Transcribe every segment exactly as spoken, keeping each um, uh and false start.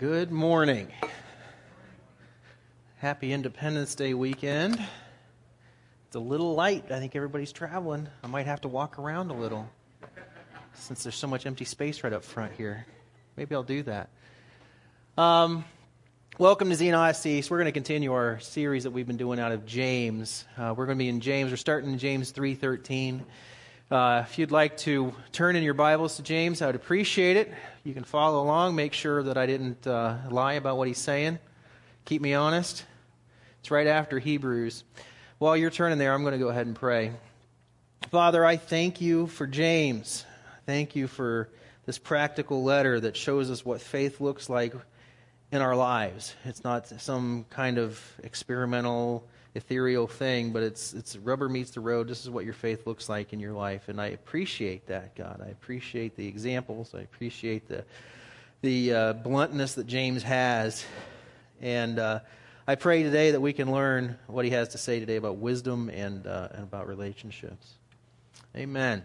Good morning. Happy Independence Day weekend. It's a little light. I think everybody's traveling. I might have to walk around a little since there's so much empty space right up front here. Maybe I'll do that. Um, welcome to Xenos East. We're going to continue our series that we've been doing out of James. Uh, we're going to be in James. We're starting in James three thirteen. Uh, if you'd like to turn in your Bibles to James, I would appreciate it. You can follow along. Make sure that I didn't uh, lie about what he's saying. Keep me honest. It's right after Hebrews. While you're turning there, I'm going to go ahead and pray. Father, I thank you for James. Thank you for this practical letter that shows us what faith looks like in our lives. It's not some kind of experimental, ethereal thing, but it's it's rubber meets the road. This is what your faith looks like in your life, and I appreciate that, God. I appreciate the examples. I appreciate the the uh, bluntness that James has, and uh, I pray today that we can learn what he has to say today about wisdom and uh, and about relationships. Amen.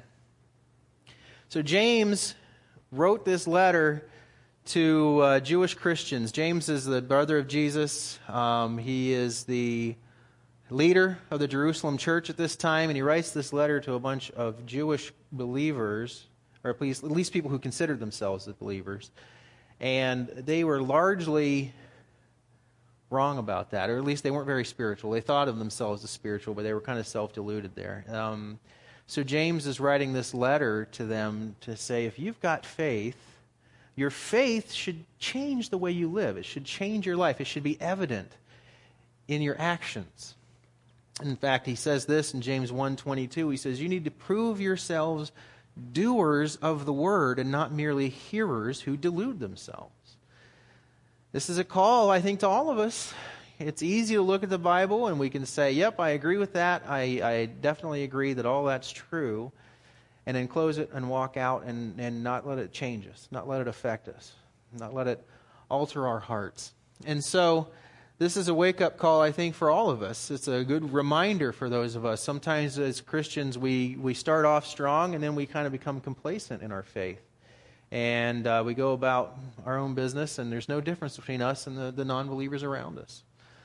So James wrote this letter to uh, Jewish Christians. James is the brother of Jesus. Um, he is the leader of the Jerusalem church at this time, and he writes this letter to a bunch of Jewish believers, or at least, at least people who considered themselves as believers. And they were largely wrong about that, or at least they weren't very spiritual. They thought of themselves as spiritual, but they were kind of self-deluded there. Um, so James is writing this letter to them to say, if you've got faith, your faith should change the way you live. It should change your life. It should be evident in your actions. In fact, he says this in James one twenty-two. He says, you need to prove yourselves doers of the word and not merely hearers who delude themselves. This is a call, I think, to all of us. It's easy to look at the Bible and we can say, yep, I agree with that. I, I definitely agree that all that's true. And then close it and walk out and, and not let it change us, not let it affect us, not let it alter our hearts. And so this is a wake-up call, I think, for all of us. It's a good reminder for those of us. Sometimes as Christians, we, we start off strong and then we kind of become complacent in our faith. And uh, we go about our own business, and there's no difference between us and the, the non-believers around us.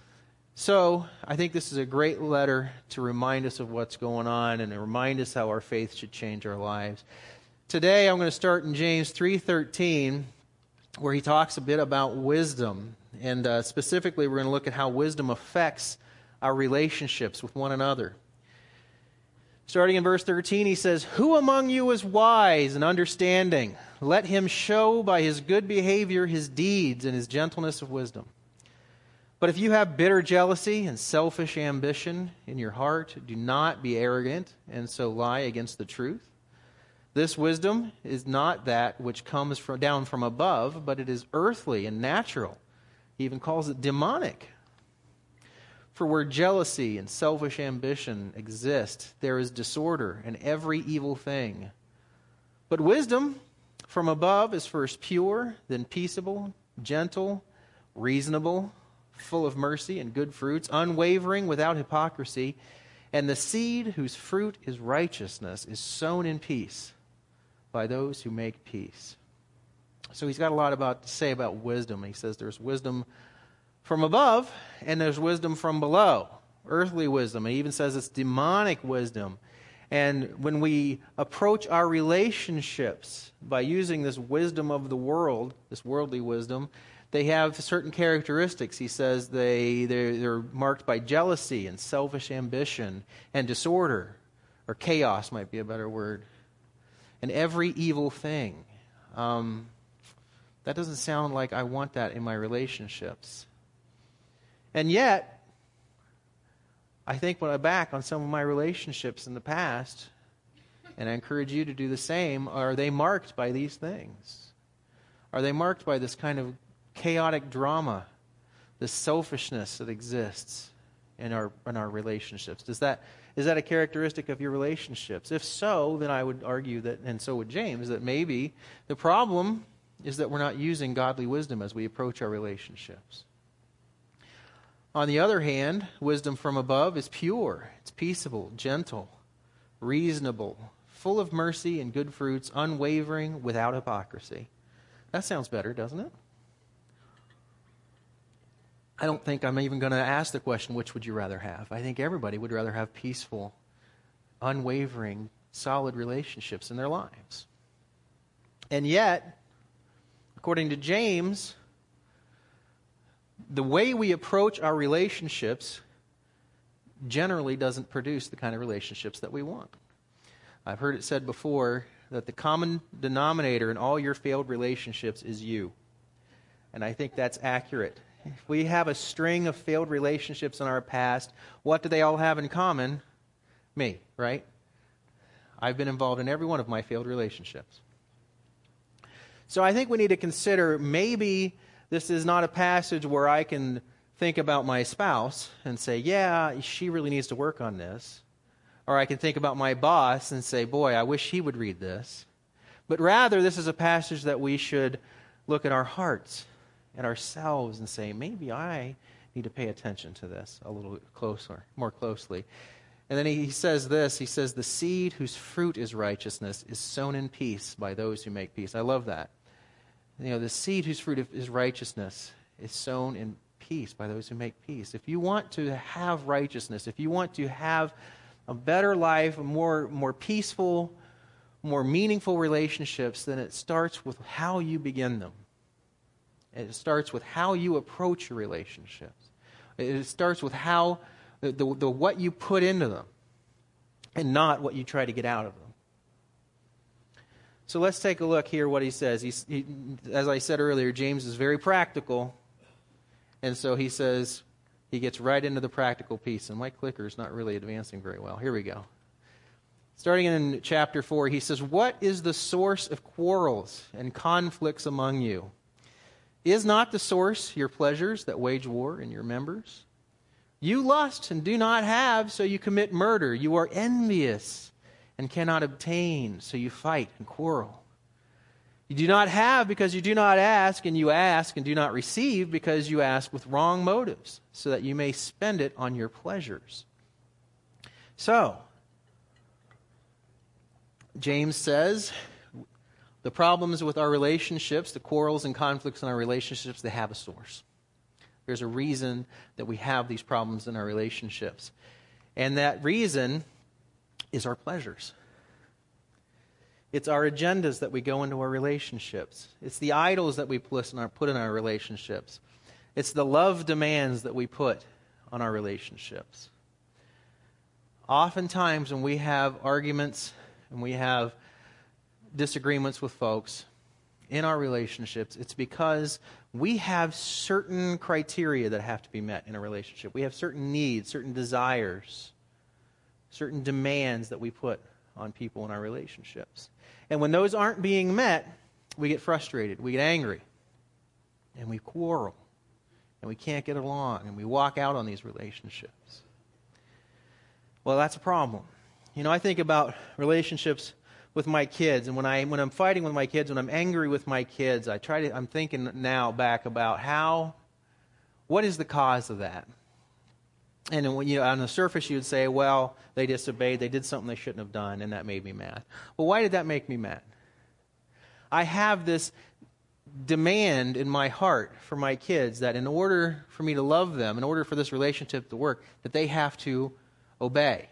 So I think this is a great letter to remind us of what's going on and to remind us how our faith should change our lives. Today I'm going to start in James three thirteen, where he talks a bit about wisdom. And uh, specifically, we're going to look at how wisdom affects our relationships with one another. Starting in verse thirteen, he says, who among you is wise and understanding? Let him show by his good behavior his deeds and his gentleness of wisdom. But if you have bitter jealousy and selfish ambition in your heart, do not be arrogant and so lie against the truth. This wisdom is not that which comes from, down from above, but it is earthly and natural. He even calls it demonic. For where jealousy and selfish ambition exist, there is disorder and every evil thing. But wisdom from above is first pure, then peaceable, gentle, reasonable, full of mercy and good fruits, unwavering, without hypocrisy. And the seed whose fruit is righteousness is sown in peace by those who make peace. So he's got a lot about to say about wisdom. He says there's wisdom from above and there's wisdom from below, earthly wisdom. He even says it's demonic wisdom. And when we approach our relationships by using this wisdom of the world, this worldly wisdom, they have certain characteristics. He says they, they're, they're marked by jealousy and selfish ambition and disorder, or chaos might be a better word, and every evil thing. Um, that doesn't sound like I want that in my relationships. And yet, I think when I back on some of my relationships in the past, and I encourage you to do the same, are they marked by these things? Are they marked by this kind of chaotic drama, this selfishness that exists in our in our relationships? Does that is that a characteristic of your relationships? If so, then I would argue that, and so would James, that maybe the problem is that we're not using godly wisdom as we approach our relationships. On the other hand, wisdom from above is pure, it's peaceable, gentle, reasonable, full of mercy and good fruits, unwavering, without hypocrisy. That sounds better, doesn't it? I don't think I'm even going to ask the question, which would you rather have? I think everybody would rather have peaceful, unwavering, solid relationships in their lives. And yet, according to James, the way we approach our relationships generally doesn't produce the kind of relationships that we want. I've heard it said before that the common denominator in all your failed relationships is you. And I think that's accurate. If we have a string of failed relationships in our past, what do they all have in common? Me, right? I've been involved in every one of my failed relationships. So I think we need to consider, maybe this is not a passage where I can think about my spouse and say, yeah, she really needs to work on this. Or I can think about my boss and say, boy, I wish he would read this. But rather, this is a passage that we should look at our hearts and ourselves and say, maybe I need to pay attention to this a little closer, more closely. And then he says this, he says, the seed whose fruit is righteousness is sown in peace by those who make peace. I love that. You know, the seed whose fruit is righteousness is sown in peace by those who make peace. If you want to have righteousness, if you want to have a better life, more, more peaceful, more meaningful relationships, then it starts with how you begin them. It starts with how you approach your relationships. It starts with how the, the, the what you put into them and not what you try to get out of them. So let's take a look here what he says. He's, he, as I said earlier, James is very practical. And so he says, he gets right into the practical piece. And my clicker is not really advancing very well. Here we go. Starting in chapter four, he says, what is the source of quarrels and conflicts among you? Is not the source your pleasures that wage war in your members? You lust and do not have, so you commit murder. You are envious and cannot obtain, so you fight and quarrel. You do not have because you do not ask, and you ask and do not receive because you ask with wrong motives, so that you may spend it on your pleasures. So, James says, the problems with our relationships, the quarrels and conflicts in our relationships, they have a source. There's a reason that we have these problems in our relationships. And that reason is our pleasures. It's our agendas that we go into our relationships. It's the idols that we put in our, put in our relationships. It's the love demands that we put on our relationships. Oftentimes when we have arguments and we have disagreements with folks in our relationships, it's because we have certain criteria that have to be met in a relationship. We have certain needs, certain desires, certain demands that we put on people in our relationships. And when those aren't being met, we get frustrated, we get angry, and we quarrel, and we can't get along, and we walk out on these relationships. Well, that's a problem. You know, I think about relationships with my kids, and when I when I'm fighting with my kids, when I'm angry with my kids, I try to I'm thinking now back about how, what is the cause of that? And when, you know, on the surface you would say, well, they disobeyed, they did something they shouldn't have done, and that made me mad. Well, why did that make me mad? I have this demand in my heart for my kids that in order for me to love them, in order for this relationship to work, that they have to obey.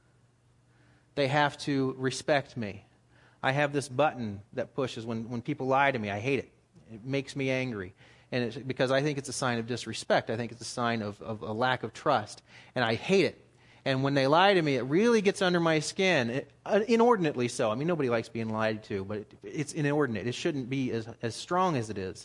They have to respect me. I have this button that pushes when, when people lie to me. I hate it. It makes me angry. And it's because I think it's a sign of disrespect. I think it's a sign of, of a lack of trust. And I hate it. And when they lie to me, it really gets under my skin, it, uh, inordinately so. I mean, nobody likes being lied to, but it, it's inordinate. It shouldn't be as, as strong as it is.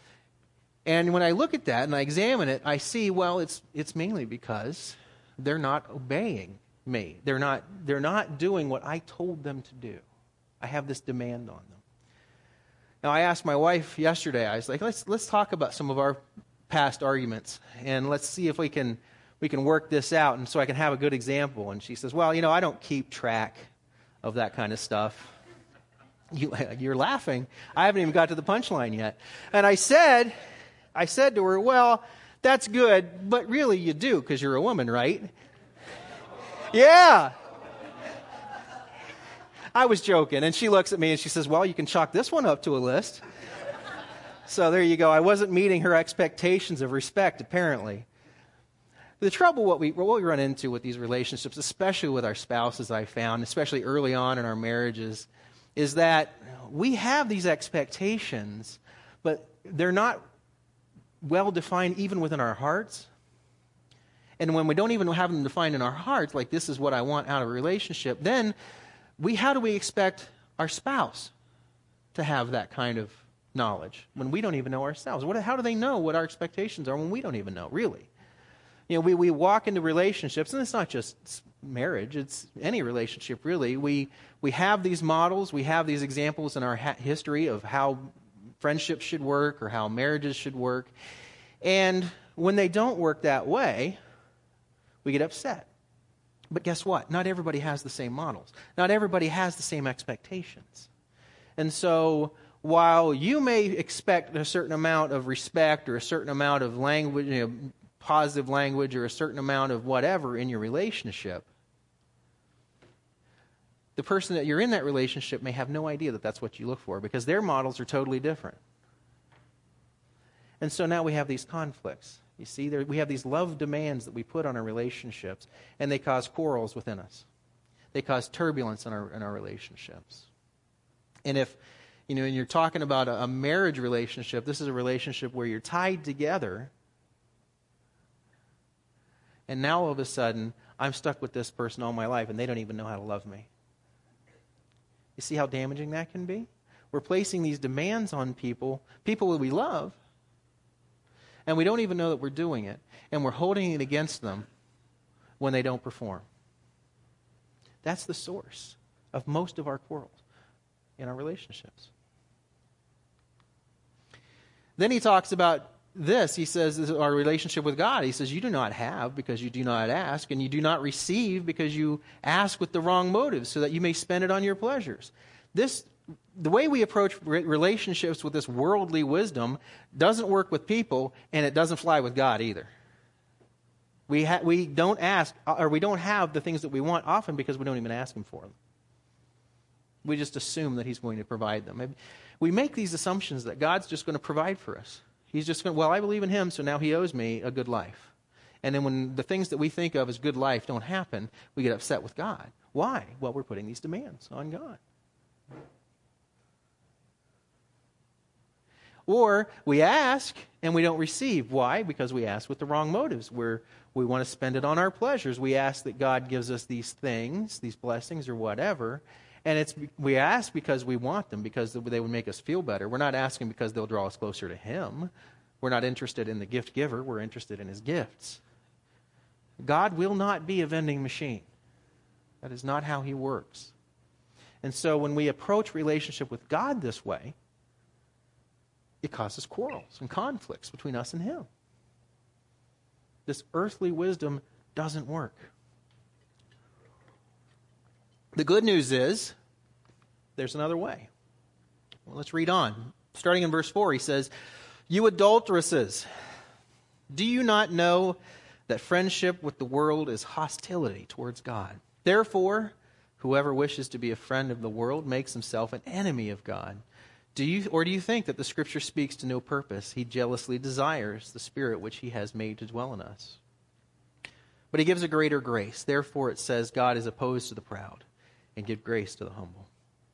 And when I look at that and I examine it, I see, well, it's it's mainly because they're not obeying me. They're not they're not doing what I told them to do. I have this demand on them. Now, I asked my wife yesterday, I was like, let's let's talk about some of our past arguments, and let's see if we can we can work this out, and so I can have a good example. And she says, well, you know, I don't keep track of that kind of stuff. You, you're laughing. I haven't even got to the punchline yet. And I said, I said to her, well, that's good, but really you do, because you're a woman, right? Yeah. I was joking, and she looks at me and she says, well, you can chalk this one up to a list. So there you go. I wasn't meeting her expectations of respect, apparently. The trouble, what we, what we run into with these relationships, especially with our spouses, I found, especially early on in our marriages, is that we have these expectations, but they're not well defined even within our hearts. And when we don't even have them defined in our hearts, like this is what I want out of a relationship, then we how do we expect our spouse to have that kind of knowledge when we don't even know ourselves? What, how do they know what our expectations are when we don't even know, really? You know, we, we walk into relationships, and it's not just marriage, it's any relationship, really. We we have these models, we have these examples in our ha- history of how friendships should work or how marriages should work. And when they don't work that way, we get upset. But guess what? Not everybody has the same models. Not everybody has the same expectations. And so while you may expect a certain amount of respect or a certain amount of language, you know, positive language or a certain amount of whatever in your relationship, the person that you're in that relationship may have no idea that that's what you look for because their models are totally different. And so now we have these conflicts. You see, there, we have these love demands that we put on our relationships, and they cause quarrels within us. They cause turbulence in our in our relationships. And if, you know, and you're talking about a, a marriage relationship, this is a relationship where you're tied together, and now all of a sudden, I'm stuck with this person all my life, and they don't even know how to love me. You see how damaging that can be? We're placing these demands on people, people that we love, and we don't even know that we're doing it, and we're holding it against them when they don't perform. That's the source of most of our quarrels in our relationships. Then he talks about this. He says this is our relationship with God. He says you do not have because you do not ask, and you do not receive because you ask with the wrong motives so that you may spend it on your pleasures. This The way we approach relationships with this worldly wisdom doesn't work with people, and it doesn't fly with God either. We ha- we don't ask, or we don't have the things that we want often because we don't even ask Him for them. We just assume that He's going to provide them. We make these assumptions that God's just going to provide for us. He's just going to, well, I believe in Him, so now He owes me a good life. And then when the things that we think of as good life don't happen, we get upset with God. Why? Well, we're putting these demands on God. Or we ask and we don't receive. Why? Because we ask with the wrong motives. We're, we want to spend it on our pleasures. We ask that God gives us these things, these blessings or whatever. And it's we ask because we want them, because they would make us feel better. We're not asking because they'll draw us closer to Him. We're not interested in the gift giver. We're interested in His gifts. God will not be a vending machine. That is not how He works. And so when we approach relationship with God this way, it causes quarrels and conflicts between us and Him. This earthly wisdom doesn't work. The good news is, there's another way. Well, let's read on. Starting in verse four, he says, "You adulteresses, do you not know that friendship with the world is hostility towards God? Therefore, whoever wishes to be a friend of the world makes himself an enemy of God. Do you, or do you think that the Scripture speaks to no purpose? He jealously desires the Spirit which He has made to dwell in us. But He gives a greater grace. Therefore it says, God is opposed to the proud and give grace to the humble."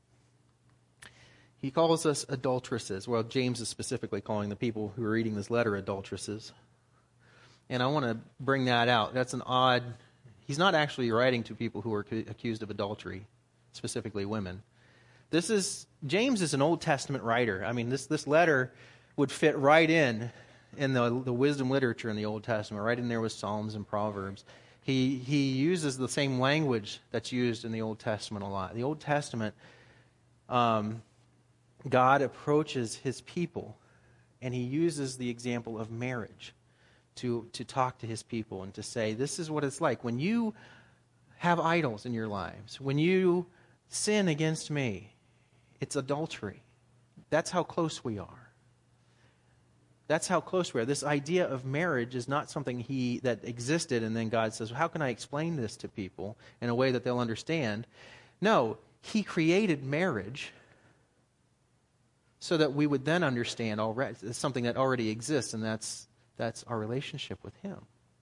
He calls us adulteresses. Well, James is specifically calling the people who are reading this letter adulteresses. And I want to bring that out. That's an odd... He's not actually writing to people who are accused of adultery, specifically women. This is, James is an Old Testament writer. I mean, this, this letter would fit right in, in the, the wisdom literature in the Old Testament, right in there with Psalms and Proverbs. He, he uses the same language that's used in the Old Testament a lot. The Old Testament, um, God approaches His people, and He uses the example of marriage to, to talk to His people and to say, this is what it's like. When you have idols in your lives, when you sin against me, it's adultery. That's how close we are. That's how close we are. This idea of marriage is not something he that existed and then God says, well, how can I explain this to people in a way that they'll understand? No, He created marriage so that we would then understand already something that already exists, and that's that's our relationship with Him.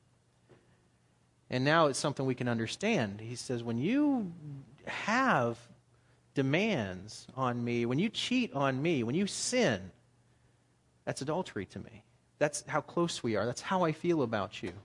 And now it's something we can understand. He says, when you have demands on me, when you cheat on me, when you sin, that's adultery to me. That's how close we are. That's how I feel about you.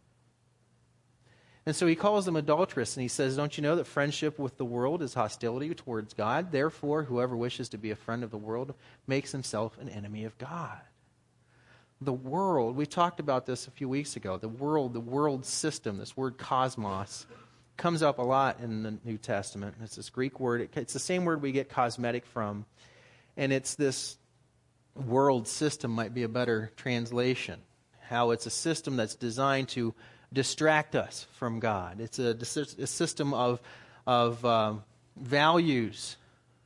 And so he calls them adulterous, and he says, don't you know that friendship with the world is hostility towards God? Therefore, whoever wishes to be a friend of the world makes himself an enemy of God. The world, we talked about this a few weeks ago, the world, the world system, this word cosmos, comes up a lot in the New Testament. It's this Greek word. It's the same word we get cosmetic from. And it's this world system might be a better translation. How it's a system that's designed to distract us from God. It's a, a system of, of um, values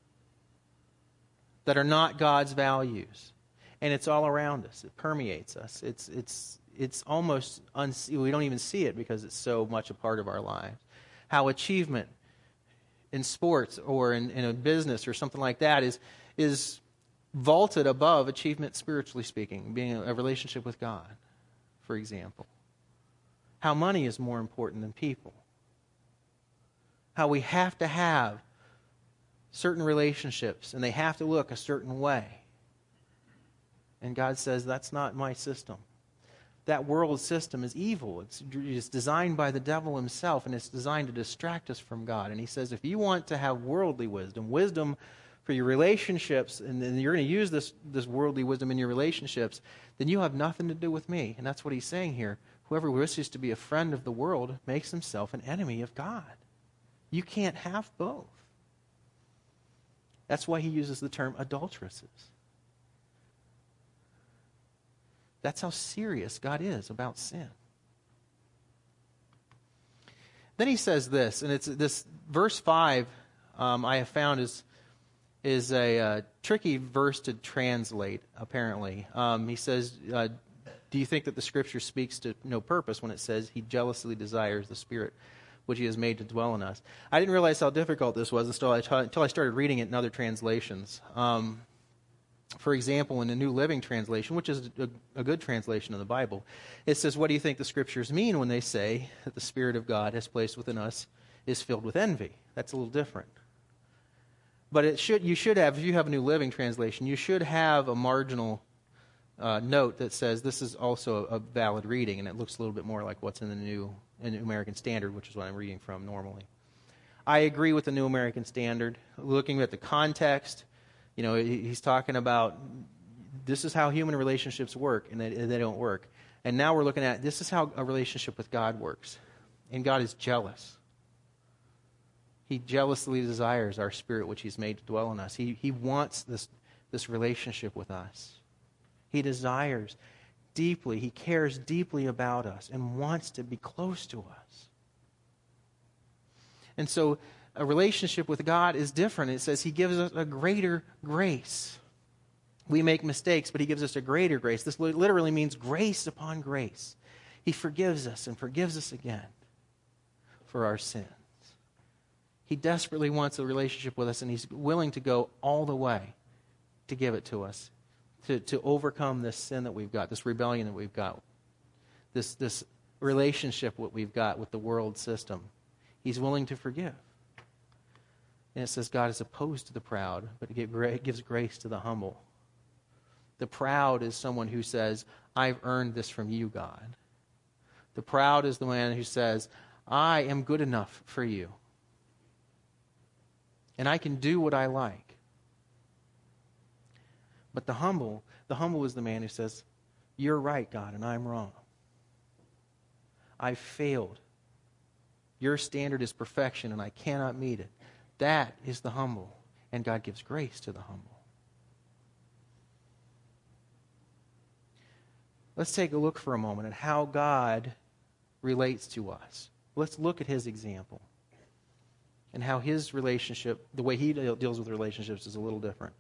that are not God's values. And it's all around us. It permeates us. It's it's it's almost, uns- we don't even see it because it's so much a part of our lives. How achievement in sports or in, in a business or something like that is is vaulted above achievement, spiritually speaking, being a, a relationship with God, for example. How money is more important than people. How we have to have certain relationships and they have to look a certain way. And God says, that's not my system. That world system is evil. It's, it's designed by the devil himself, and it's designed to distract us from God. And he says, if you want to have worldly wisdom, wisdom for your relationships, and then you're going to use this, this worldly wisdom in your relationships, then you have nothing to do with me. And that's what he's saying here. Whoever wishes to be a friend of the world makes himself an enemy of God. You can't have both. That's why he uses the term adulteresses. That's how serious God is about sin. Then he says this, and it's this verse five. Um, I have found is is a uh, tricky verse to translate. Apparently, um, he says, uh, "Do you think that the Scripture speaks to no purpose when it says He jealously desires the Spirit which He has made to dwell in us?" I didn't realize how difficult this was until I, t- until I started reading it in other translations. Um, For example, in the New Living Translation, which is a, a good translation of the Bible, it says, what do you think the Scriptures mean when they say that the Spirit of God has placed within us is filled with envy? That's a little different. But it should you should have, if you have a New Living Translation, you should have a marginal uh, note that says this is also a, a valid reading, and it looks a little bit more like what's in the New, in the American Standard, which is what I'm reading from normally. I agree with the New American Standard. Looking at the context, you know, he's talking about this is how human relationships work, and they, they don't work. And now we're looking at this is how a relationship with God works. And God is jealous. He jealously desires our spirit, which He's made to dwell in us. He, he wants this, this relationship with us. He desires deeply, He cares deeply about us and wants to be close to us. And so a relationship with God is different. It says He gives us a greater grace. We make mistakes, but He gives us a greater grace. This literally means grace upon grace. He forgives us and forgives us again for our sins. He desperately wants a relationship with us, and He's willing to go all the way to give it to us, to, to overcome this sin that we've got, this rebellion that we've got, this, this relationship that we've got with the world system. He's willing to forgive. And it says God is opposed to the proud, but it gives grace to the humble. The proud is someone who says, I've earned this from you, God. The proud is the man who says, I am good enough for you. And I can do what I like. But the humble, the humble is the man who says, you're right, God, and I'm wrong. I've failed. Your standard is perfection, and I cannot meet it. That is the humble, and God gives grace to the humble. Let's take a look for a moment at how God relates to us. Let's look at His example and how His relationship, the way He deals with relationships is a little different.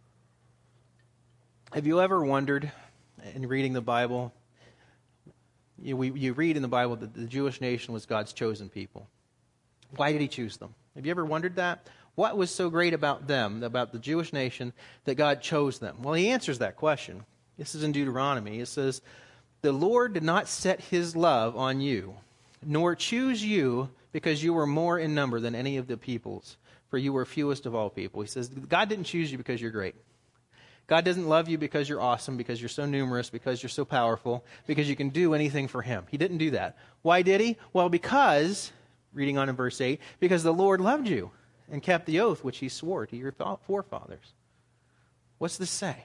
Have you ever wondered, in reading the Bible, you, we, you read in the Bible that the Jewish nation was God's chosen people. Why did He choose them? Have you ever wondered that? What was so great about them, about the Jewish nation, that God chose them? Well, he answers that question. This is in Deuteronomy. It says, "The Lord did not set his love on you, nor choose you because you were more in number than any of the peoples, for you were fewest of all people." He says, God didn't choose you because you're great. God doesn't love you because you're awesome, because you're so numerous, because you're so powerful, because you can do anything for him. He didn't do that. Why did he? Well, because, reading on in verse eight, because the Lord loved you and kept the oath which he swore to your forefathers. What's this say?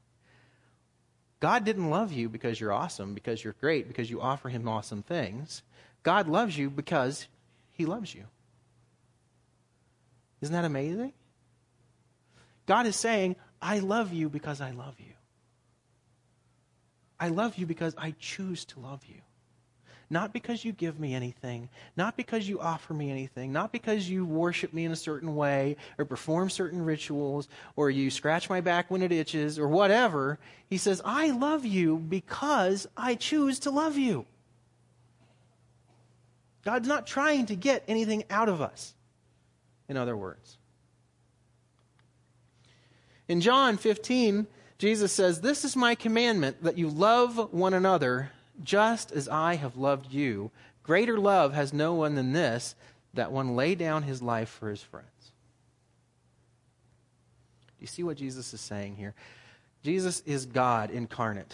God didn't love you because you're awesome, because you're great, because you offer him awesome things. God loves you because he loves you. Isn't that amazing? God is saying, I love you because I love you. I love you because I choose to love you. Not because you give me anything, not because you offer me anything, not because you worship me in a certain way or perform certain rituals or you scratch my back when it itches or whatever. He says, I love you because I choose to love you. God's not trying to get anything out of us, in other words. In John fifteen, Jesus says, "This is my commandment, that you love one another just as I have loved you. Greater love has no one than this, that one lay down his life for his friends." Do you see what Jesus is saying here? Jesus is God incarnate.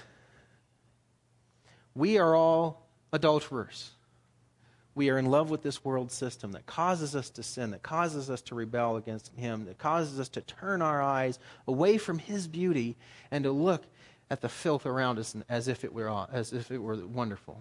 We are all adulterers. We are in love with this world system that causes us to sin, that causes us to rebel against him, that causes us to turn our eyes away from his beauty and to look at the filth around us as if it were as if it were wonderful.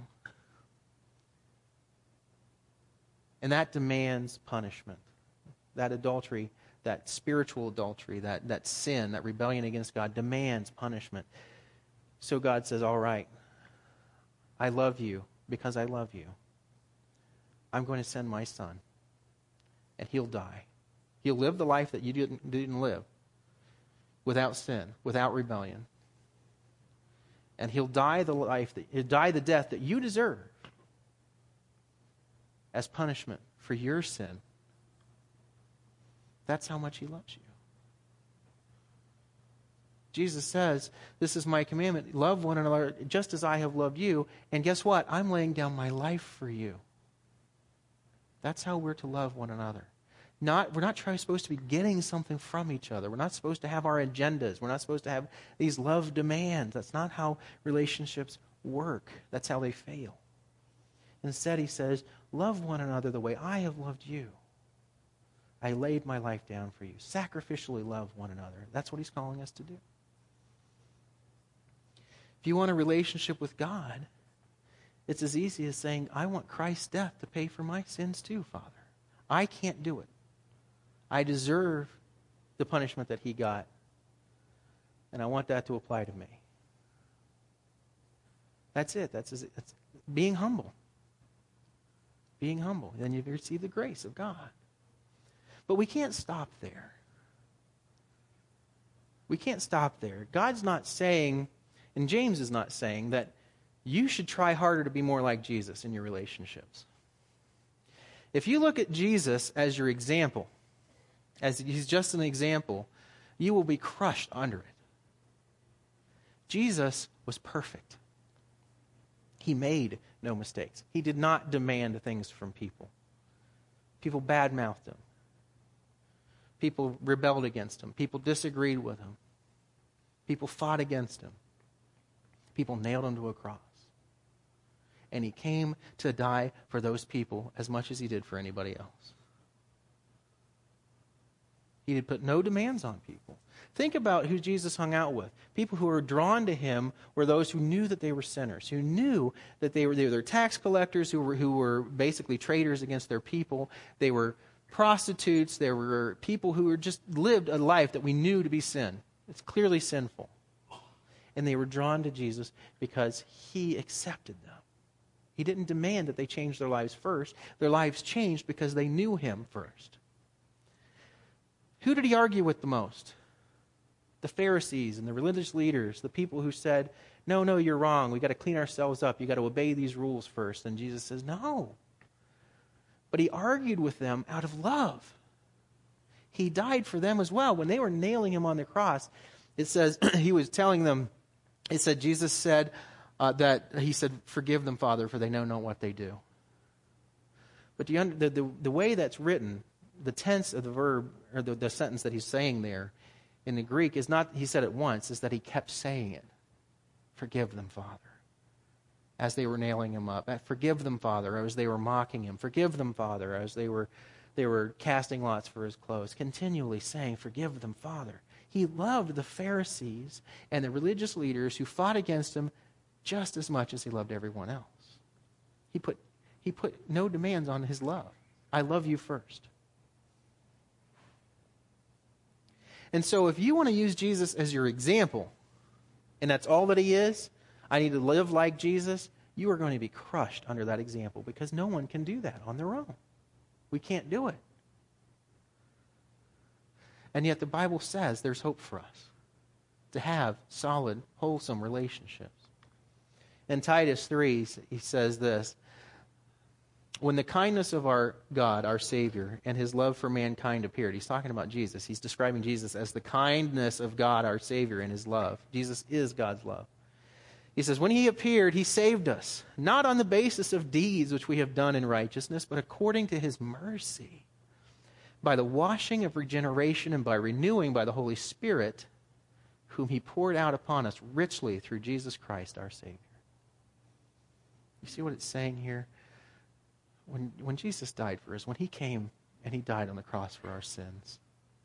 And that demands punishment. That adultery, that spiritual adultery, that, that sin, that rebellion against God demands punishment. So God says, all right, I love you because I love you. I'm going to send my son, and he'll die. He'll live the life that you didn't, didn't live, without sin, without rebellion. And he'll die the life that he'll die the death that you deserve as punishment for your sin. That's how much he loves you. Jesus says, this is my commandment, love one another just as I have loved you. And guess what? I'm laying down my life for you. That's how we're to love one another. Not, we're not trying, supposed to be getting something from each other. We're not supposed to have our agendas. We're not supposed to have these love demands. That's not how relationships work. That's how they fail. Instead, he says, love one another the way I have loved you. I laid my life down for you. Sacrificially love one another. That's what he's calling us to do. If you want a relationship with God, it's as easy as saying, I want Christ's death to pay for my sins too, Father. I can't do it. I deserve the punishment that he got, and I want that to apply to me. That's it. That's, that's being humble. Being humble. Then you receive the grace of God. But we can't stop there. We can't stop there. God's not saying, and James is not saying, that you should try harder to be more like Jesus in your relationships. If you look at Jesus as your example, as he's just an example, you will be crushed under it. Jesus was perfect. He made no mistakes. He did not demand things from people. People badmouthed him. People rebelled against him. People disagreed with him. People fought against him. People nailed him to a cross. And he came to die for those people as much as he did for anybody else. He did put no demands on people. Think about who Jesus hung out with. People who were drawn to him were those who knew that they were sinners, who knew that they were, they were tax collectors, who were, who were basically traitors against their people. They were prostitutes. There were people who were just lived a life that we knew to be sin. It's clearly sinful. And they were drawn to Jesus because he accepted them. He didn't demand that they change their lives first. Their lives changed because they knew him first. Who did he argue with the most? The Pharisees and the religious leaders, the people who said, no, no, you're wrong. We've got to clean ourselves up. You've got to obey these rules first. And Jesus says, no. But he argued with them out of love. He died for them as well. When they were nailing him on the cross, it says, he was telling them, it said, Jesus said uh, that, he said, forgive them, Father, for they know not what they do. But the, the, the, the way that's written, the tense of the verb, or the, the sentence that he's saying there in the Greek is not, he said it once, is that he kept saying it. Forgive them, Father. As they were nailing him up. Forgive them, Father, as they were mocking him. Forgive them, Father, as they were they were casting lots for his clothes. Continually saying, forgive them, Father. He loved the Pharisees and the religious leaders who fought against him just as much as he loved everyone else. He put, he put no demands on his love. I love you first. And so if you want to use Jesus as your example, and that's all that he is, I need to live like Jesus, you are going to be crushed under that example because no one can do that on their own. We can't do it. And yet the Bible says there's hope for us to have solid, wholesome relationships. In Titus three, he says this, when the kindness of our God, our Savior, and his love for mankind appeared, he's talking about Jesus. He's describing Jesus as the kindness of God, our Savior, and his love. Jesus is God's love. He says, when he appeared, he saved us, not on the basis of deeds which we have done in righteousness, but according to his mercy, by the washing of regeneration and by renewing by the Holy Spirit, whom he poured out upon us richly through Jesus Christ, our Savior. You see what it's saying here? When, when Jesus died for us, when he came and he died on the cross for our sins,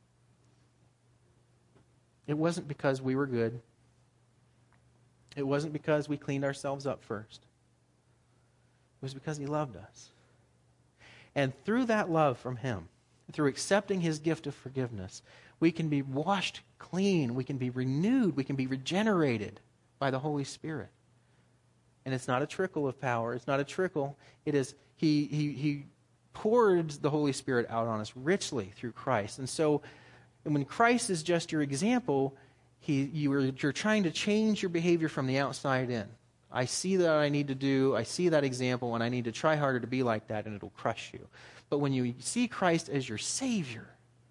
it wasn't because we were good. It wasn't because we cleaned ourselves up first. It was because he loved us. And through that love from him, through accepting his gift of forgiveness, we can be washed clean. We can be renewed. We can be regenerated by the Holy Spirit. And it's not a trickle of power. It's not a trickle. It is, he, he, he poured the Holy Spirit out on us richly through Christ. And so when Christ is just your example, He, you are, you're trying to change your behavior from the outside in. I see that I need to do, I see that example, and I need to try harder to be like that, and it'll crush you. But when you see Christ as your Savior,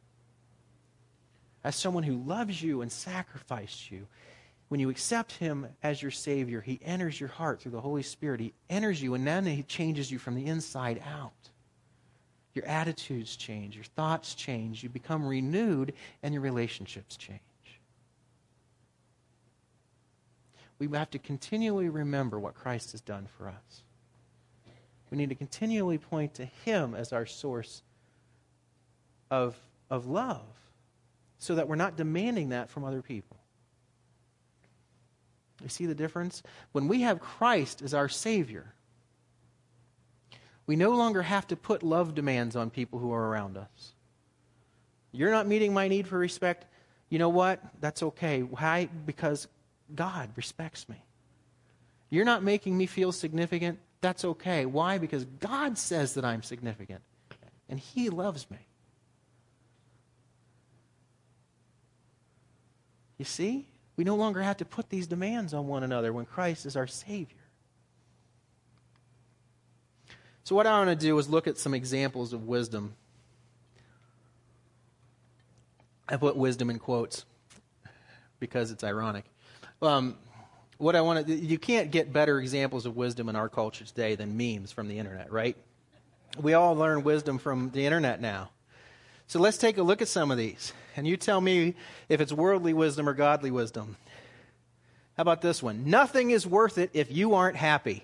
as someone who loves you and sacrificed you, when you accept him as your Savior, he enters your heart through the Holy Spirit. He enters you, and then he changes you from the inside out. Your attitudes change, your thoughts change, you become renewed, and your relationships change. We have to continually remember what Christ has done for us. We need to continually point to him as our source of, of love so that we're not demanding that from other people. You see the difference? When we have Christ as our Savior, we no longer have to put love demands on people who are around us. You're not meeting my need for respect. You know what? That's okay. Why? Because God respects me. You're not making me feel significant. That's okay. Why? Because God says that I'm significant. And he loves me. You see? We no longer have to put these demands on one another when Christ is our Savior. So what I want to do is look at some examples of wisdom. I put wisdom in quotes because it's ironic. Um, what I want to, you can't get better examples of wisdom in our culture today than memes from the internet, right? We all learn wisdom from the internet now. So let's take a look at some of these. And you tell me if it's worldly wisdom or godly wisdom. How about this one? Nothing is worth it if you aren't happy.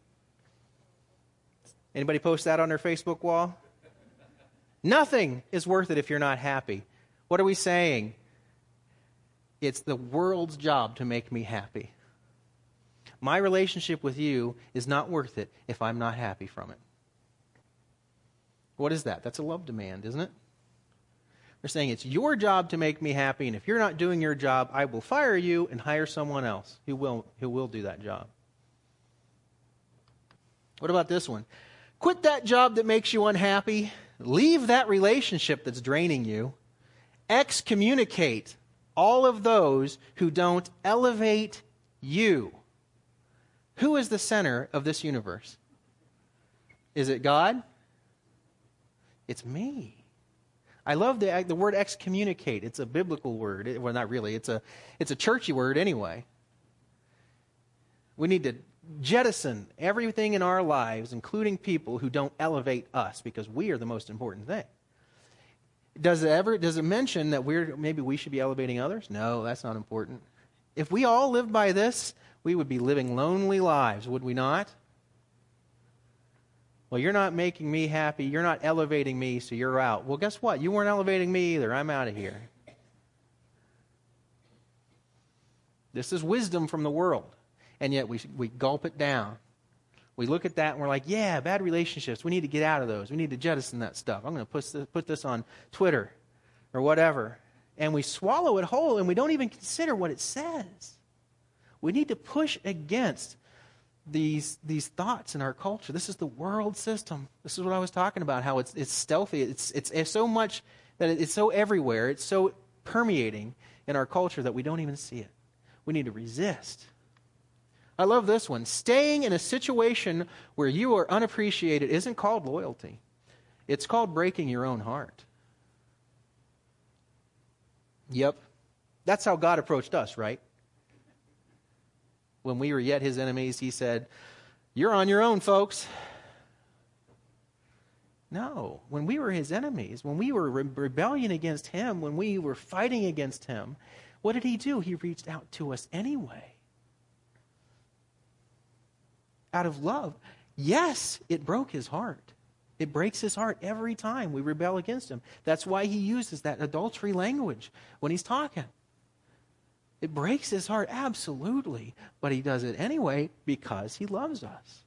Anybody post that on their Facebook wall? Nothing is worth it if you're not happy. What are we saying? It's the world's job to make me happy. My relationship with you is not worth it if I'm not happy from it. What is that? That's a love demand, isn't it? They're saying it's your job to make me happy, and if you're not doing your job, I will fire you and hire someone else who will, who will do that job. What about this one? Quit that job that makes you unhappy. Leave that relationship that's draining you. Excommunicate all of those who don't elevate you. Who is the center of this universe? Is it God? It's me. I love the the word excommunicate. It's a biblical word. It, well, not really. It's a it's a churchy word anyway. We need to jettison everything in our lives, including people who don't elevate us, because we are the most important thing. Does it ever does it mention that we're maybe we should be elevating others? No, that's not important. If we all lived by this, we would be living lonely lives, would we not? Well, you're not making me happy. You're not elevating me, so you're out. Well, guess what? You weren't elevating me either. I'm out of here. This is wisdom from the world, and yet we we gulp it down. We look at that and we're like, yeah, bad relationships. We need to get out of those. We need to jettison that stuff. I'm going to put this, put this on Twitter or whatever. And we swallow it whole and we don't even consider what it says. We need to push against these these thoughts in our culture. This is the world system. This is what I was talking about, how it's it's stealthy. It's it's, it's so much that it's so everywhere. It's so permeating in our culture that we don't even see it. We need to resist. I love this one. Staying in a situation where you are unappreciated isn't called loyalty. It's called breaking your own heart. Yep. That's how God approached us, right? When we were yet his enemies, he said, you're on your own, folks. No. When we were his enemies, when we were re- rebellion against him, when we were fighting against him, what did he do? He reached out to us anyway. Out of love. Yes, it broke his heart. It breaks his heart every time we rebel against him. That's why he uses that adultery language when he's talking. It breaks his heart, absolutely. But he does it anyway because he loves us.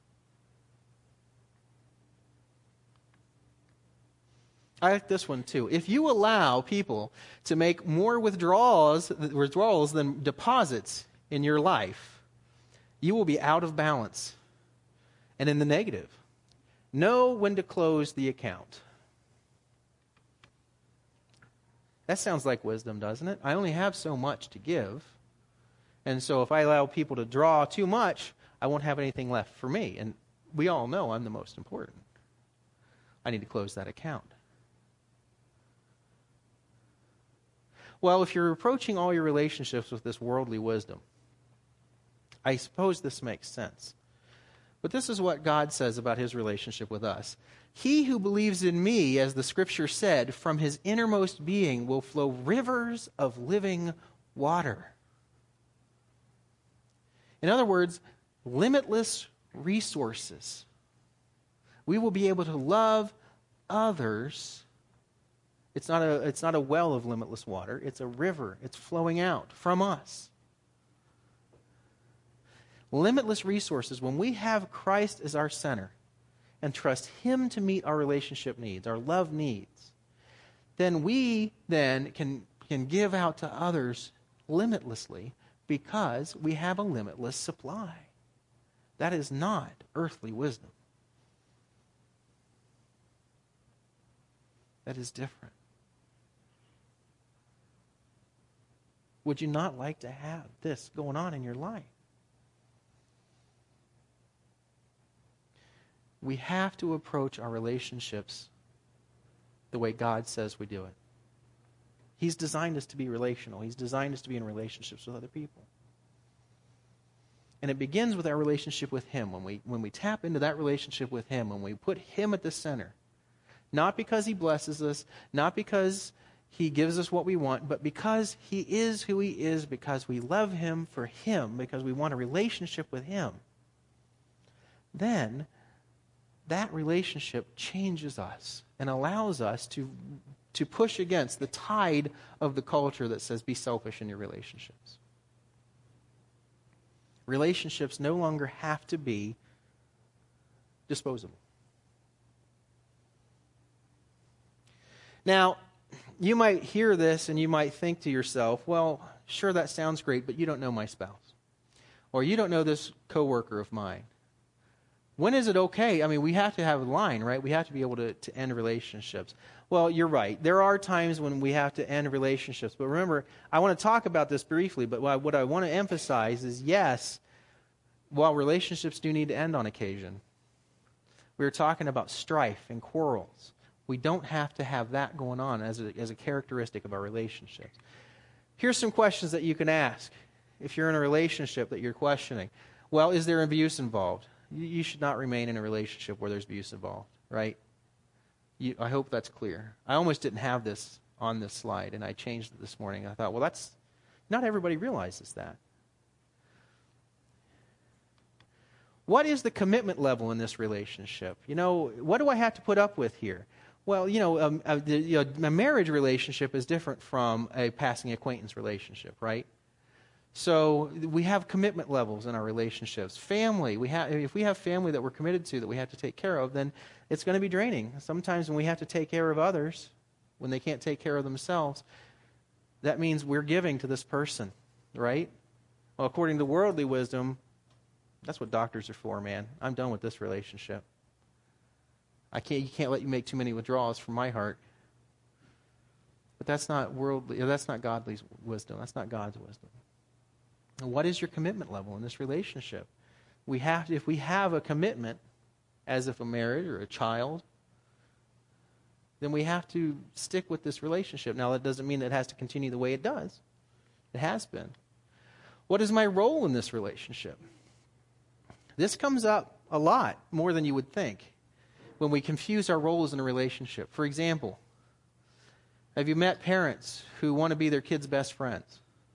I like this one too. If you allow people to make more withdrawals, withdrawals than deposits in your life, you will be out of balance and in the negative. Know when to close the account. That sounds like wisdom, doesn't it? I only have so much to give. And so if I allow people to draw too much, I won't have anything left for me. And we all know I'm the most important. I need to close that account. Well, if you're approaching all your relationships with this worldly wisdom, I suppose this makes sense. But this is what God says about his relationship with us. He who believes in me, as the scripture said, from his innermost being will flow rivers of living water. In other words, limitless resources. We will be able to love others. It's not a, it's not a well of limitless water. It's a river. It's flowing out from us. Limitless resources. When we have Christ as our center and trust him to meet our relationship needs, our love needs, then we then can, can give out to others limitlessly because we have a limitless supply. That is not earthly wisdom. That is different. Would you not like to have this going on in your life? We have to approach our relationships the way God says we do it. He's designed us to be relational. He's designed us to be in relationships with other people. And it begins with our relationship with him. When we, when we tap into that relationship with him, when we put him at the center, not because he blesses us, not because he gives us what we want, but because he is who he is, because we love him for him, because we want a relationship with him, then that relationship changes us and allows us to, to push against the tide of the culture that says be selfish in your relationships. Relationships no longer have to be disposable. Now, you might hear this and you might think to yourself, well, sure, that sounds great, but you don't know my spouse. Or you don't know this coworker of mine. When is it okay? I mean, we have to have a line, right? We have to be able to, to end relationships. Well, you're right. There are times when we have to end relationships. But remember, I want to talk about this briefly, but what I want to emphasize is, yes, while relationships do need to end on occasion, we were talking about strife and quarrels. We don't have to have that going on as a, as a characteristic of our relationships. Here's some questions that you can ask if you're in a relationship that you're questioning. Well, is there abuse involved? You, you should not remain in a relationship where there's abuse involved, right? You, I hope that's clear. I almost didn't have this on this slide, and I changed it this morning. I thought, well, that's not everybody realizes that. What is the commitment level in this relationship? You know, what do I have to put up with here? Well, you know, um, uh, the, you know, a marriage relationship is different from a passing acquaintance relationship, right? So we have commitment levels in our relationships. Family, we have if we have family that we're committed to that we have to take care of, then it's going to be draining. Sometimes when we have to take care of others, when they can't take care of themselves, that means we're giving to this person, right? Well, according to worldly wisdom, that's what doctors are for, man. I'm done with this relationship. I can't. You can't let you make too many withdrawals from my heart. But that's not worldly. That's not godly wisdom. That's not God's wisdom. And what is your commitment level in this relationship? We have to, if we have a commitment, as if a marriage or a child, then we have to stick with this relationship. Now, that doesn't mean that it has to continue the way it does. It has been. What is my role in this relationship? This comes up a lot, more than you would think, when we confuse our roles in a relationship. For example, have you met parents who want to be their kids' best friends?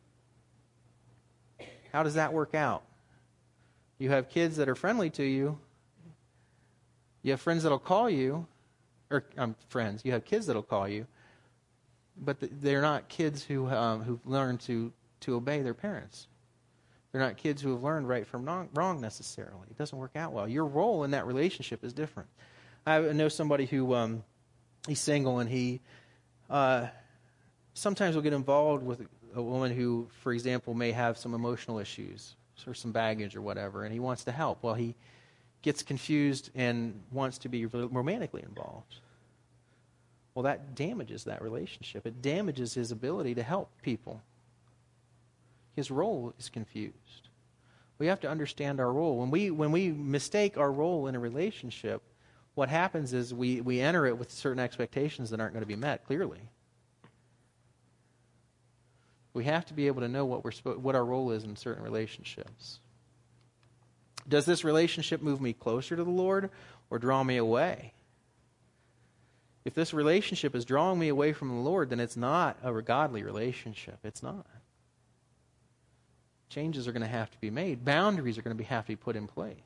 How does that work out? You have kids that are friendly to you. You have friends that will call you, or um, friends. You have kids that will call you, but they're not kids who um, who've learned to to obey their parents. They're not kids who have learned right from wrong, wrong necessarily. It doesn't work out well. Your role in that relationship is different. I know somebody who um, he's single, and he uh, sometimes will get involved with a woman who, for example, may have some emotional issues or some baggage or whatever, and he wants to help. Well, he gets confused and wants to be romantically involved. Well, that damages that relationship. It damages his ability to help people. His role is confused. We have to understand our role. When we when we mistake our role in a relationship, what happens is we, we enter it with certain expectations that aren't going to be met, clearly. We have to be able to know what we're what our role is in certain relationships. Does this relationship move me closer to the Lord or draw me away? If this relationship is drawing me away from the Lord, then it's not a godly relationship. It's not. Changes are going to have to be made. Boundaries are going to be, have to be put in place.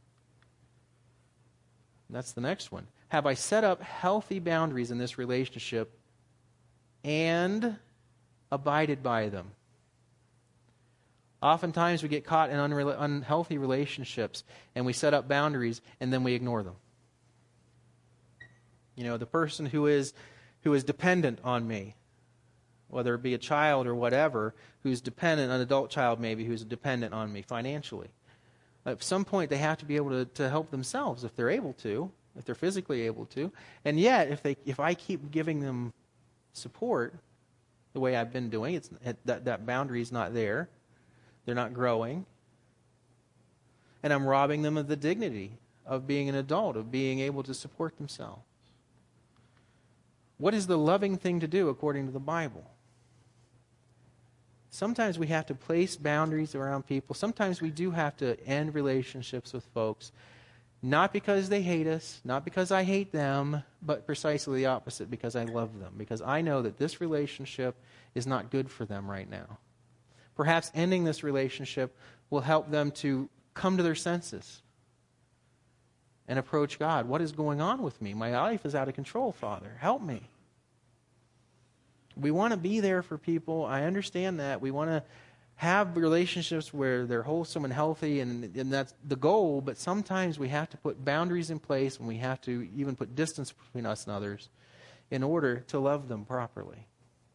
And that's the next one. Have I set up healthy boundaries in this relationship and abided by them? Oftentimes we get caught in unre- unhealthy relationships and we set up boundaries and then we ignore them. You know, the person who is who is dependent on me, whether it be a child or whatever, who's dependent, an adult child maybe, who's dependent on me financially. At some point they have to be able to, to help themselves if they're able to, if they're physically able to. And yet, if they if I keep giving them support the way I've been doing, it's that, that boundary's not there. They're not growing. And I'm robbing them of the dignity of being an adult, of being able to support themselves. What is the loving thing to do according to the Bible? Sometimes we have to place boundaries around people. Sometimes we do have to end relationships with folks, not because they hate us, not because I hate them, but precisely the opposite, because I love them, because I know that this relationship is not good for them right now. Perhaps ending this relationship will help them to come to their senses and approach God. What is going on with me? My life is out of control, Father. Help me. We want to be there for people. I understand that. We want to have relationships where they're wholesome and healthy, and, and that's the goal, but sometimes we have to put boundaries in place, and we have to even put distance between us and others in order to love them properly.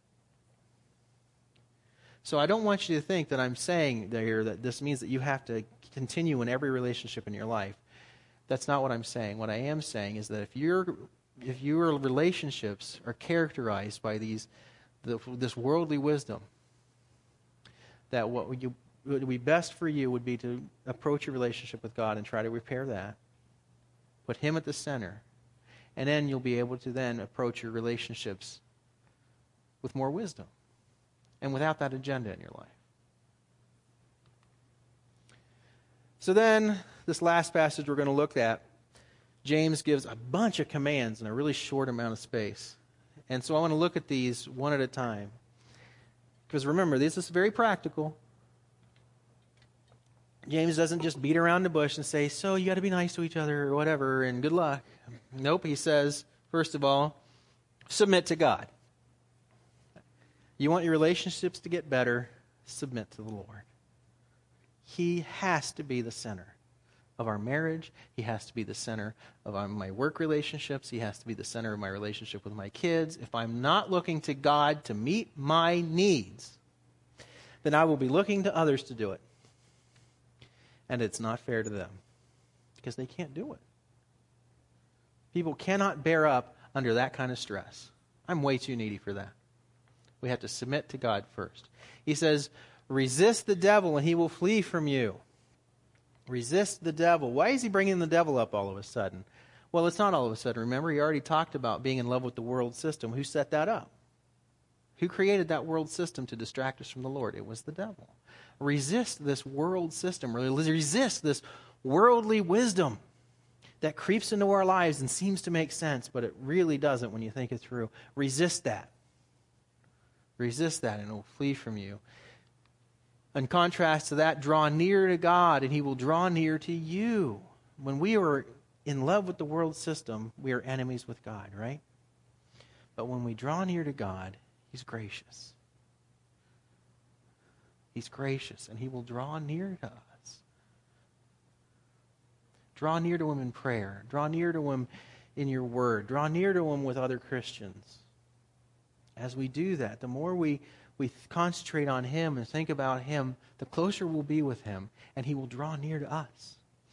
So I don't want you to think that I'm saying here that this means that you have to continue in every relationship in your life. That's not what I'm saying. What I am saying is that if your if your relationships are characterized by these the, this worldly wisdom, that what would, you, what would be best for you would be to approach your relationship with God and try to repair that. Put Him at the center. And then you'll be able to then approach your relationships with more wisdom and without that agenda in your life. So then, this last passage we're going to look at, James gives a bunch of commands in a really short amount of space. And so I want to look at these one at a time. Because remember, this is very practical. James doesn't just beat around the bush and say, so you got to be nice to each other or whatever, and good luck. Nope, he says, first of all, submit to God. You want your relationships to get better, submit to the Lord. He has to be the center of our marriage. He has to be the center of our, my work relationships. He has to be the center of my relationship with my kids. If I'm not looking to God to meet my needs, then I will be looking to others to do it. And it's not fair to them because they can't do it. People cannot bear up under that kind of stress. I'm way too needy for that. We have to submit to God first. He says, resist the devil and he will flee from you. Resist the devil. Why is he bringing the devil up all of a sudden? Well, it's not all of a sudden. Remember, he already talked about being in love with the world system. Who set that up? Who created that world system to distract us from the Lord? It was the devil. Resist this world system. Resist this worldly wisdom that creeps into our lives and seems to make sense, but it really doesn't when you think it through. Resist that. Resist that and it will flee from you. In contrast to that, draw near to God and he will draw near to you. When we are in love with the world system, we are enemies with God, right? But when we draw near to God, he's gracious. He's gracious and he will draw near to us. Draw near to him in prayer. Draw near to him in your word. Draw near to him with other Christians. As we do that, the more we, we concentrate on him and think about him, the closer we'll be with him, and he will draw near to us.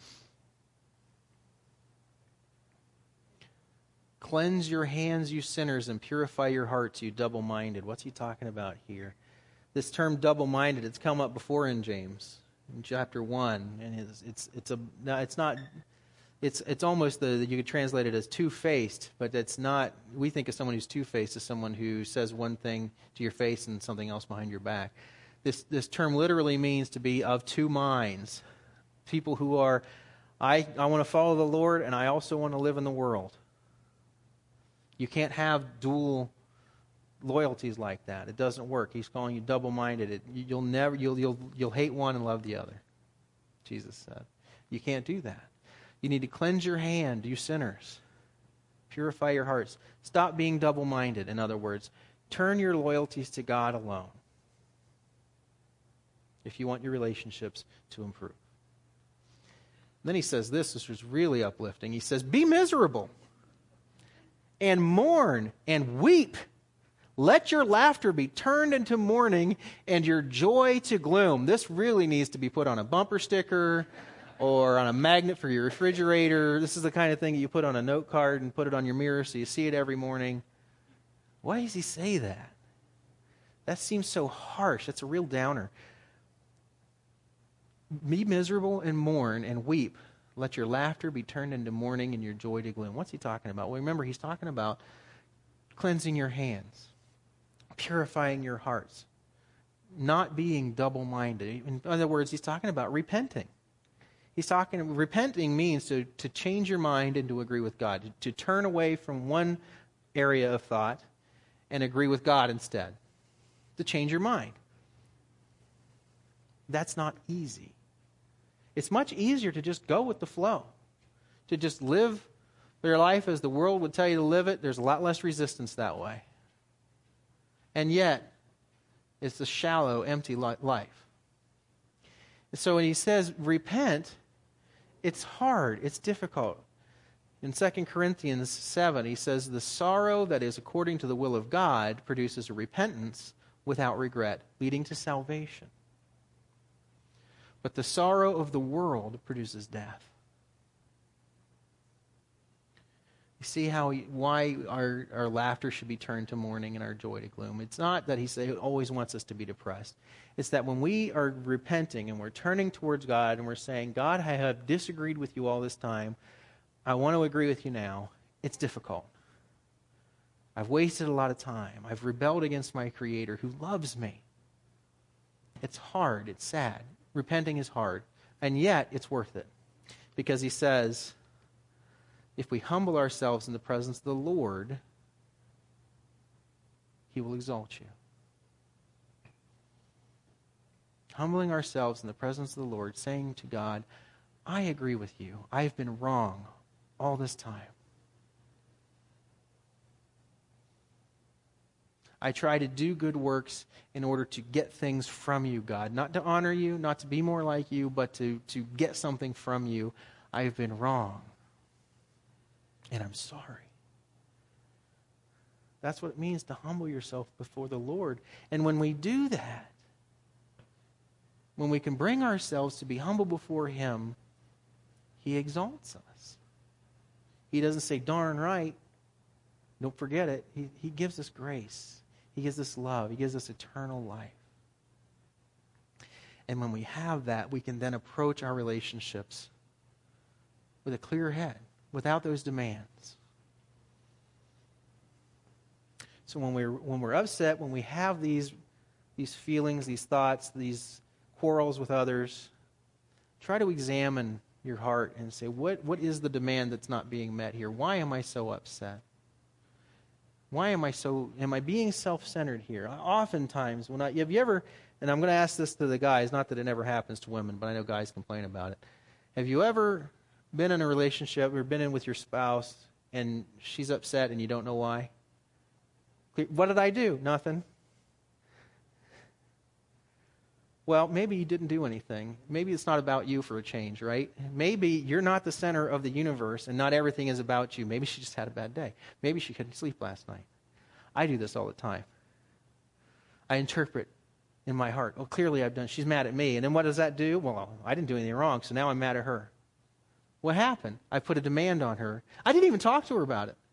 Cleanse your hands, you sinners, and purify your hearts, you double-minded. What's he talking about here? This term double-minded, it's come up before in James, in chapter one, and it's it's it's a no, it's not. It's it's almost the you could translate it as two-faced, but it's not. We think of someone who's two-faced as someone who says one thing to your face and something else behind your back. This this term literally means to be of two minds. People who are, I I want to follow the Lord and I also want to live in the world. You can't have dual loyalties like that. It doesn't work. He's calling you double-minded. It, you'll never you'll you'll you'll hate one and love the other. Jesus said, you can't do that. You need to cleanse your hand, you sinners. Purify your hearts. Stop being double-minded. In other words, turn your loyalties to God alone if you want your relationships to improve. Then he says this, which was really uplifting. He says, be miserable and mourn and weep. Let your laughter be turned into mourning and your joy to gloom. This really needs to be put on a bumper sticker or on a magnet for your refrigerator. This is the kind of thing you put on a note card and put it on your mirror so you see it every morning. Why does he say that? That seems so harsh. That's a real downer. Be miserable and mourn and weep. Let your laughter be turned into mourning and your joy to gloom. What's he talking about? Well, remember, he's talking about cleansing your hands, purifying your hearts, not being double-minded. In other words, he's talking about repenting. He's talking, repenting means to, to change your mind and to agree with God, to, to turn away from one area of thought and agree with God instead, to change your mind. That's not easy. It's much easier to just go with the flow, to just live your life as the world would tell you to live it. There's a lot less resistance that way. And yet, it's a shallow, empty life. And so when he says repent, it's hard, it's difficult. In Second Corinthians seven, he says, the sorrow that is according to the will of God produces a repentance without regret, leading to salvation. But the sorrow of the world produces death. You see how he, why our, our laughter should be turned to mourning and our joy to gloom. It's not that he say, always wants us to be depressed. It's that when we are repenting and we're turning towards God and we're saying, God, I have disagreed with you all this time. I want to agree with you now. It's difficult. I've wasted a lot of time. I've rebelled against my Creator who loves me. It's hard. It's sad. Repenting is hard. And yet, it's worth it. Because he says, if we humble ourselves in the presence of the Lord, he will exalt you. Humbling ourselves in the presence of the Lord, saying to God, I agree with you. I've been wrong all this time. I try to do good works in order to get things from you, God. Not to honor you, not to be more like you, but to, to get something from you. I've been wrong. And I'm sorry. That's what it means to humble yourself before the Lord. And when we do that, when we can bring ourselves to be humble before him, he exalts us. He doesn't say, darn right. Don't forget it. He, he gives us grace. He gives us love. He gives us eternal life. And when we have that, we can then approach our relationships with a clear head, without those demands. So when we're when we're upset, when we have these these feelings, these thoughts, these quarrels with others, try to examine your heart and say, what what is the demand that's not being met here? Why am I so upset? Why am I so, am I being self-centered here? Oftentimes, when I, have you ever, and I'm going to ask this to the guys, not that it never happens to women, but I know guys complain about it. Have you ever been in a relationship or been in with your spouse and she's upset and you don't know why? What did I do? Nothing. Well, maybe you didn't do anything. Maybe it's not about you for a change, right? Maybe you're not the center of the universe and not everything is about you. Maybe she just had a bad day. Maybe she couldn't sleep last night. I do this all the time. I interpret in my heart, oh, clearly I've done, she's mad at me. And then what does that do? Well, I didn't do anything wrong, so now I'm mad at her. What happened? I put a demand on her. I didn't even talk to her about it.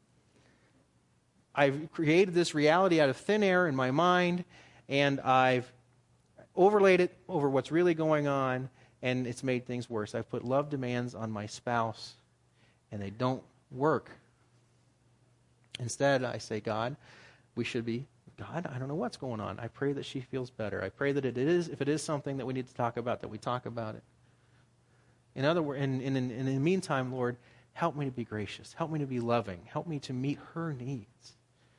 I've created this reality out of thin air in my mind, and I've overlaid it over what's really going on, and it's made things worse. I've put love demands on my spouse, and they don't work. Instead, I say, God, we should be, God, I don't know what's going on. I pray that she feels better. I pray that it is, if it is something that we need to talk about, that we talk about it. In other words, in, in, in, in the meantime, Lord, help me to be gracious. Help me to be loving. Help me to meet her needs.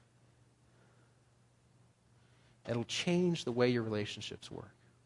It'll change the way your relationships work.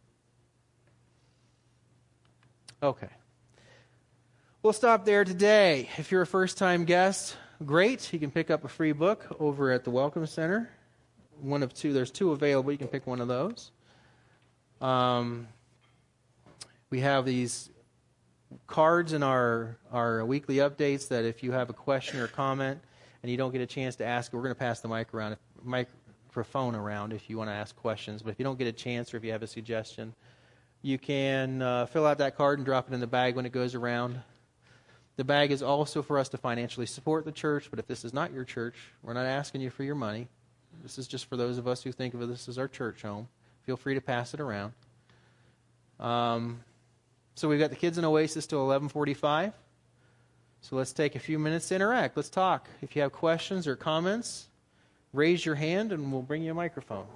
Okay. We'll stop there today. If you're a first-time guest, great. You can pick up a free book over at the Welcome Center. One of two. There's two available. You can pick one of those. Um, we have these cards in our, our weekly updates that if you have a question or comment and you don't get a chance to ask, we're going to pass the mic around. Mic microphone around if you want to ask questions. But if you don't get a chance or if you have a suggestion, you can uh, fill out that card and drop it in the bag when it goes around. The bag is also for us to financially support the church, but if this is not your church, we're not asking you for your money. This is just for those of us who think of this as our church home. Feel free to pass it around. Um, so we've got the kids in Oasis till eleven forty-five. So let's take a few minutes to interact. Let's talk. If you have questions or comments, raise your hand and we'll bring you a microphone.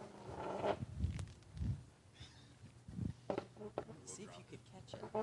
See if you could catch it.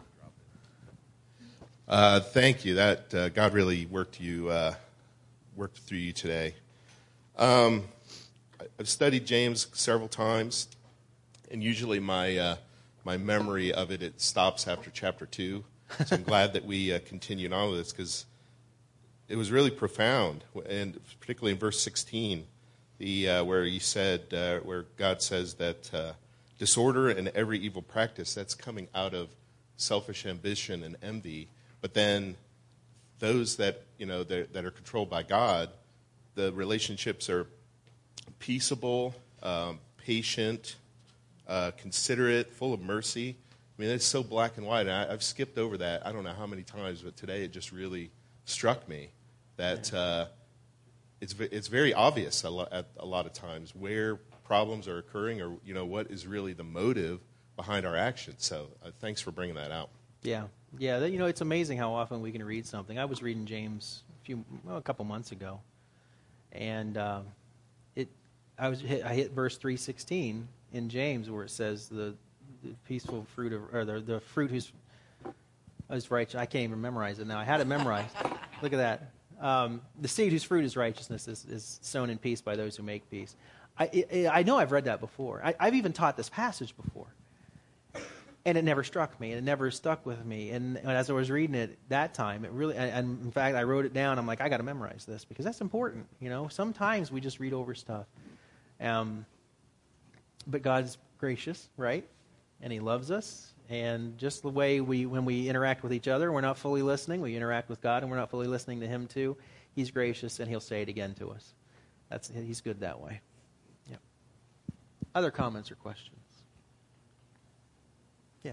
Uh, thank you. That uh, God really worked you uh, worked through you today. Um, I've studied James several times, and usually my uh, my memory of it it stops after chapter two. So I'm glad that we uh, continued on with this because it was really profound, and particularly in verse sixteen. The, uh, where he said, uh, where God says that uh, disorder and every evil practice, that's coming out of selfish ambition and envy. But then those that, you know, that are controlled by God, the relationships are peaceable, um, patient, uh, considerate, full of mercy. I mean, it's so black and white. And I, I've skipped over that I don't know how many times, but today it just really struck me that uh, It's it's very obvious a lot, at a lot of times where problems are occurring, or you know what is really the motive behind our actions. So uh, thanks for bringing that out. Yeah, yeah. That, you know, it's amazing how often we can read something. I was reading James a few, well, a couple months ago, and um, it, I was hit, I hit verse three sixteen in James where it says the, the peaceful fruit of, or the the fruit whose is righteous. I can't even memorize it now. I had it memorized. Look at that. Um, the seed whose fruit is righteousness is, is sown in peace by those who make peace. I, I, I know I've read that before. I, I've even taught this passage before. And it never struck me. And it never stuck with me. And, and as I was reading it that time, it really, and, and in fact, I wrote it down. I'm like, I got to memorize this because that's important. You know, sometimes we just read over stuff. Um, but God's gracious, right? And he loves us. And just the way we, when we interact with each other, we're not fully listening. We interact with God, and we're not fully listening to him too. He's gracious, and he'll say it again to us. That's he's good that way. Yep. Other comments or questions? Yeah.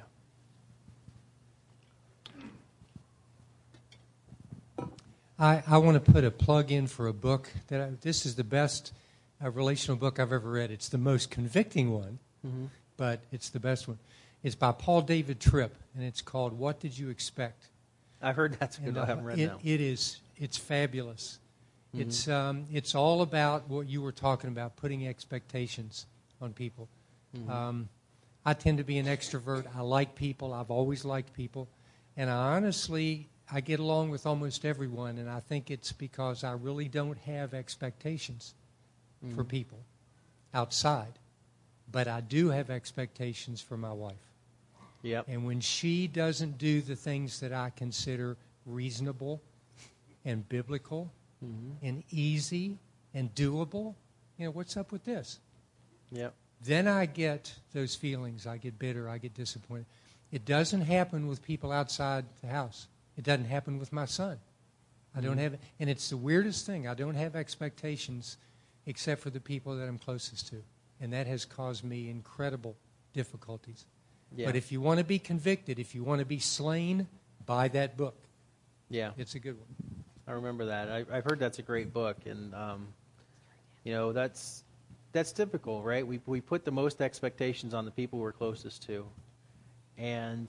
I, I want to put a plug in for a book that I, this is the best uh, relational book I've ever read. It's the most convicting one, mm-hmm. but it's the best one. It's by Paul David Tripp, and it's called "What Did You Expect?" I've heard that's good. And, I haven't read it, that. It is. It's fabulous. Mm-hmm. It's um, it's all about what you were talking about, putting expectations on people. Mm-hmm. Um, I tend to be an extrovert. I like people. I've always liked people, and I honestly I get along with almost everyone. And I think it's because I really don't have expectations mm-hmm. for people outside, but I do have expectations for my wife. Yep. And when she doesn't do the things that I consider reasonable and biblical mm-hmm. and easy and doable, you know, what's up with this? Yep. Then I get those feelings. I get bitter. I get disappointed. It doesn't happen with people outside the house. It doesn't happen with my son. I don't mm-hmm. have, and it's the weirdest thing. I don't have expectations except for the people that I'm closest to. And that has caused me incredible difficulties. Yeah. But if you want to be convicted, if you want to be slain, buy that book. Yeah. It's a good one. I remember that. I, I've heard that's a great book. And, um, you know, that's that's typical, right? We we put the most expectations on the people we're closest to. And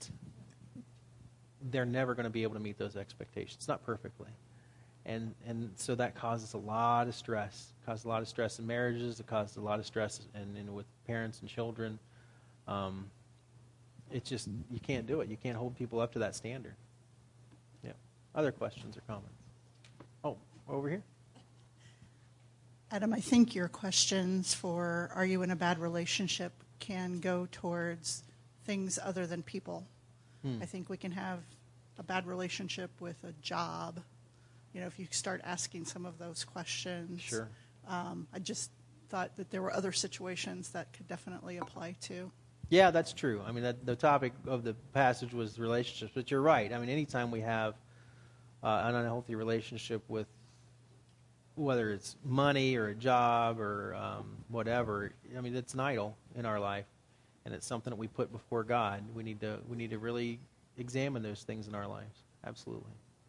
they're never going to be able to meet those expectations. Not perfectly. And and so that causes a lot of stress. It causes a lot of stress in marriages. It causes a lot of stress in, in with parents and children. Um, it's just, you can't do it. You can't hold people up to that standard. Yeah. Other questions or comments? Oh, over here. Adam, I think your questions for are you in a bad relationship can go towards things other than people. Hmm. I think we can have a bad relationship with a job. You know, if you start asking some of those questions. Sure. Um, I just thought that there were other situations that could definitely apply to. Yeah, that's true. I mean, that, the topic of the passage was relationships, but you're right. I mean, anytime we have uh, an unhealthy relationship with whether it's money or a job or um, whatever, I mean, it's an idol in our life, and it's something that we put before God. We need to we need to really examine those things in our lives. Absolutely.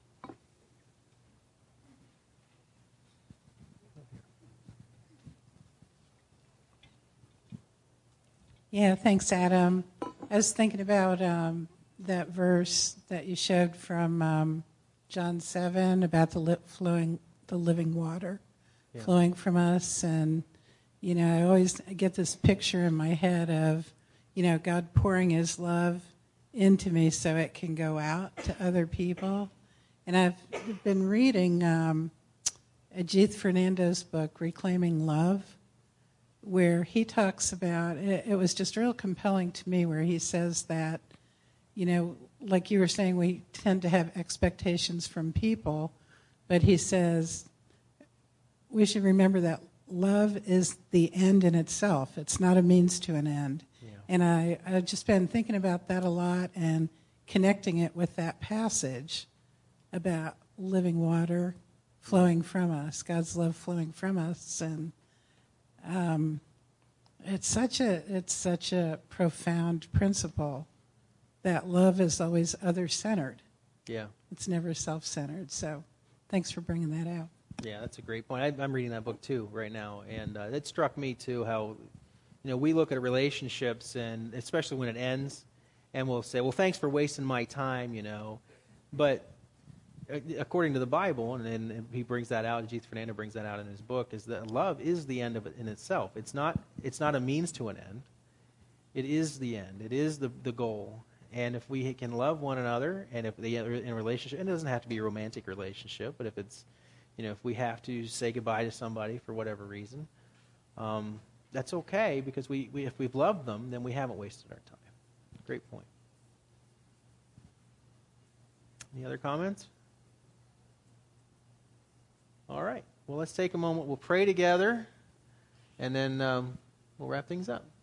Yeah, thanks, Adam. I was thinking about um, that verse that you showed from um, John seven about the li- flowing, the living water yeah. flowing from us, and you know, I always get this picture in my head of, you know, God pouring His love into me so it can go out to other people. And I've been reading um, Ajith Fernando's book, Reclaiming Love, where he talks about, it, it was just real compelling to me, where he says that, you know, like you were saying, we tend to have expectations from people, but he says we should remember that love is the end in itself. It's not a means to an end. Yeah. And I, I've just been thinking about that a lot and connecting it with that passage about living water flowing from us, God's love flowing from us, and Um, it's such a it's such a profound principle that love is always other-centered. Yeah, it's never self-centered. So, thanks for bringing that out. Yeah, that's a great point. I, I'm reading that book too right now, and uh, it struck me too how, you know, we look at relationships, and especially when it ends, and we'll say, "Well, thanks for wasting my time," you know, but according to the Bible, and, and he brings that out, Keith Fernando brings that out in his book, is that love is the end of it in itself. It's not, it's not a means to an end. It is the end. It is the, the goal. And if we can love one another, and if they are in a relationship, and it doesn't have to be a romantic relationship, but if it's, you know, if we have to say goodbye to somebody for whatever reason, um, that's okay, because we, we if we've loved them, then we haven't wasted our time. Great point. Any other comments? All right. Well, let's take a moment. We'll pray together, and then um, we'll wrap things up.